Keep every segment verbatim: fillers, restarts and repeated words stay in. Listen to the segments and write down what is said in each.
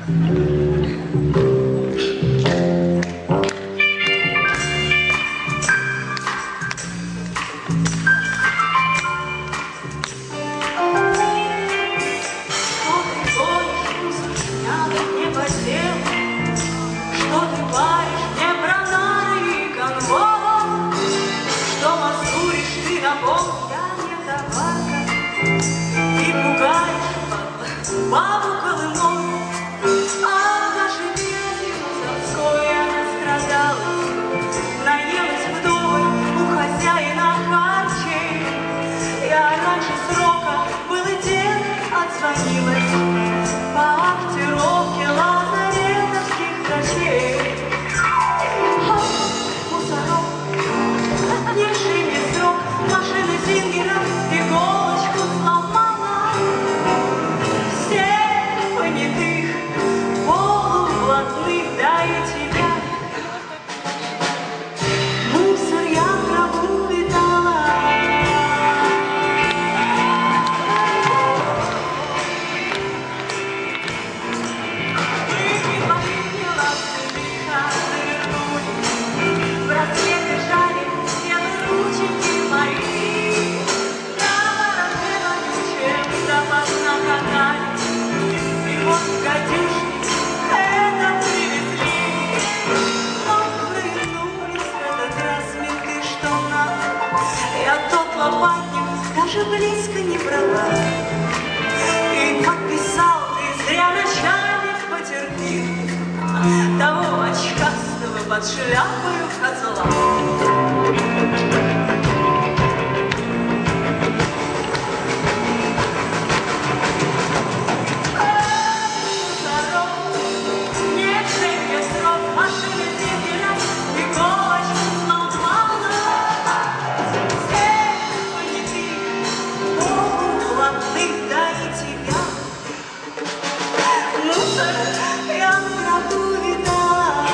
Бабу Колыму, а в нашей беде Мусорской она страдалась, наелась вдоволь у хозяина харчей. Я раньше срока был и дед отзвонилась по актировке лазаретовских врачей. А Мусоров, не шире срок, машины Зингера иголочку сломала. Да и тебя, мусор я в траву видала. Выпила, выпила, тихо завернули, в рассвете жарик белые рученьки мои. Право разве допоздна катались, и вот Катюшки это привезли. Я тот лопатник даже близко не брала. И подписал ты зря, начальник, потерпи того очкастого под шляпою козла. Я в траву видала.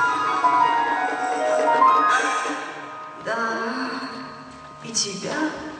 И тебя